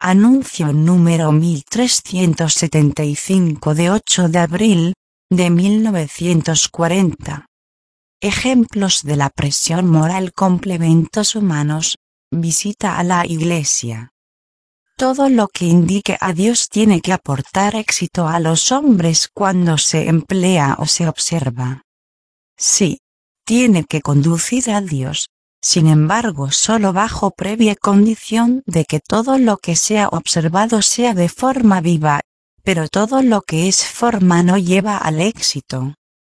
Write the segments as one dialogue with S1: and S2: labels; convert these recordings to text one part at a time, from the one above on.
S1: Anuncio número 1375 de 8 de abril, de 1940. Ejemplos de la presión moral. Complementos humanos. Visita a la Iglesia. Todo lo que indique a Dios tiene que aportar éxito a los hombres cuando se emplea o se observa. Sí, tiene que conducir a Dios. Sin embargo, solo bajo previa condición de que todo lo que sea observado sea de forma viva, pero todo lo que es forma no lleva al éxito.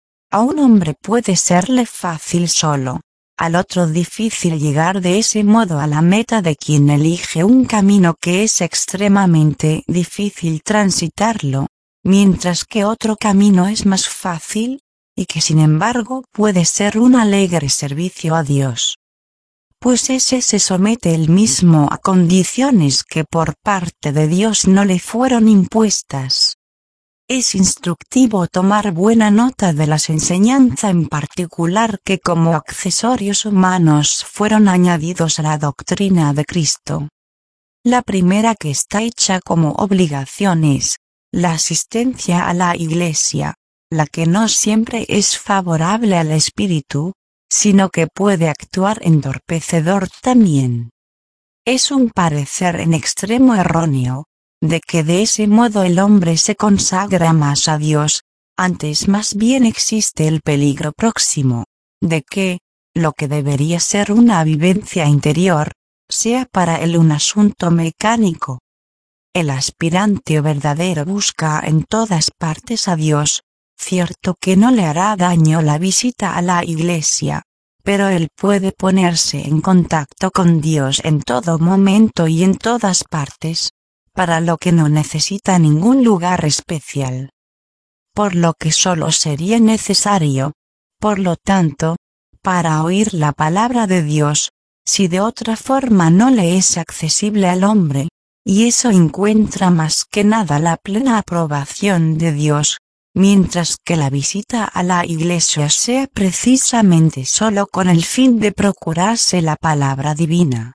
S1: A un hombre puede serle fácil solo, al otro difícil llegar de ese modo a la meta de quien elige un camino que es extremadamente difícil transitarlo, mientras que otro camino es más fácil, y que sin embargo puede ser un alegre servicio a Dios. Pues ese se somete él mismo a condiciones que por parte de Dios no le fueron impuestas. Es instructivo tomar buena nota de las enseñanzas en particular que como accesorios humanos fueron añadidos a la doctrina de Cristo. La primera que está hecha como obligación es la asistencia a la Iglesia, la que no siempre es favorable al espíritu, sino que puede actuar entorpecedor también. Es un parecer en extremo erróneo, de que de ese modo el hombre se consagra más a Dios, antes más bien existe el peligro próximo, de que, lo que debería ser una vivencia interior, sea para él un asunto mecánico. El aspirante verdadero busca en todas partes a Dios. Cierto que no le hará daño la visita a la Iglesia, pero él puede ponerse en contacto con Dios en todo momento y en todas partes, para lo que no necesita ningún lugar especial. Por lo que solo sería necesario, por lo tanto, para oír la palabra de Dios, si de otra forma no le es accesible al hombre, y eso encuentra más que nada la plena aprobación de Dios, mientras que la visita a la Iglesia sea precisamente solo con el fin de procurarse la palabra divina.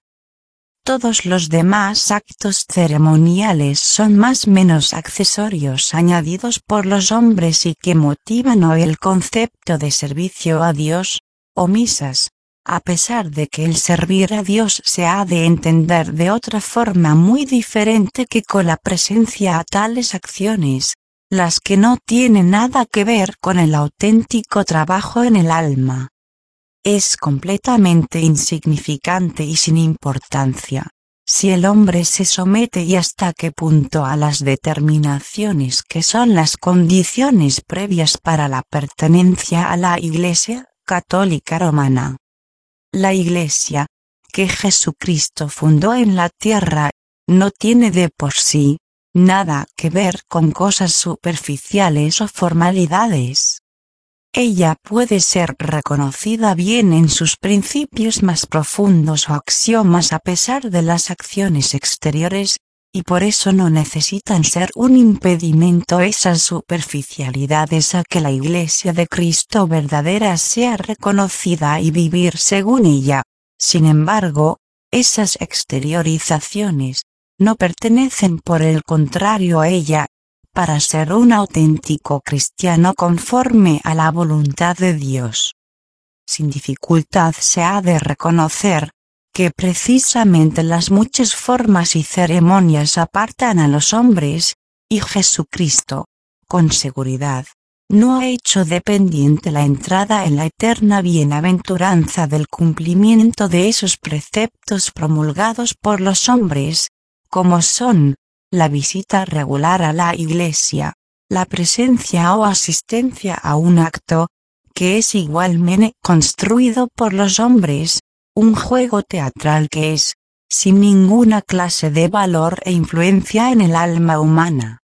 S1: Todos los demás actos ceremoniales son más o menos accesorios añadidos por los hombres y que motivan hoy el concepto de servicio a Dios, o misas, a pesar de que el servir a Dios se ha de entender de otra forma muy diferente que con la presencia a tales acciones, las que no tienen nada que ver con el auténtico trabajo en el alma. Es completamente insignificante y sin importancia, si el hombre se somete y hasta qué punto a las determinaciones que son las condiciones previas para la pertenencia a la Iglesia Católica Romana. La Iglesia, que Jesucristo fundó en la tierra, no tiene de por sí nada que ver con cosas superficiales o formalidades. Ella puede ser reconocida bien en sus principios más profundos o axiomas a pesar de las acciones exteriores, y por eso no necesitan ser un impedimento esas superficialidades a que la Iglesia de Cristo verdadera sea reconocida y vivir según ella. Sin embargo, esas exteriorizaciones no pertenecen por el contrario a ella, para ser un auténtico cristiano conforme a la voluntad de Dios. Sin dificultad se ha de reconocer que precisamente las muchas formas y ceremonias apartan a los hombres, y Jesucristo, con seguridad, no ha hecho dependiente la entrada en la eterna bienaventuranza del cumplimiento de esos preceptos promulgados por los hombres, como son la visita regular a la Iglesia, la presencia o asistencia a un acto, que es igualmente construido por los hombres, un juego teatral que es, sin ninguna clase de valor e influencia en el alma humana.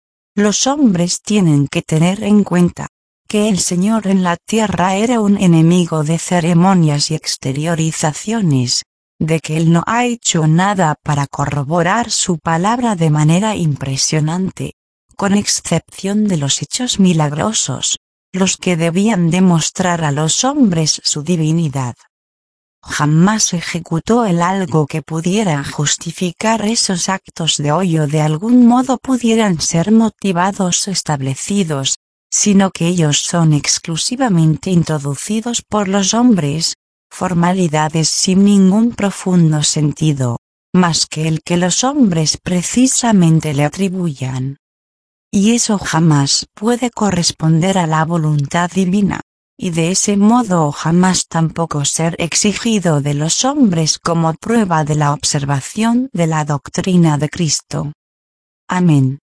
S1: Los hombres tienen que tener en cuenta que el Señor en la tierra era un enemigo de ceremonias y exteriorizaciones, de que Él no ha hecho nada para corroborar su palabra de manera impresionante, con excepción de los hechos milagrosos, los que debían demostrar a los hombres su divinidad. jamás ejecutó el algo que pudiera justificar esos actos de hoy o de algún modo pudieran ser motivados o establecidos, sino que ellos son exclusivamente introducidos por los hombres, formalidades sin ningún profundo sentido, más que el que los hombres precisamente le atribuyan. Y eso jamás puede corresponder a la voluntad divina, y de ese modo jamás tampoco ser exigido de los hombres como prueba de la observación de la doctrina de Cristo. Amén.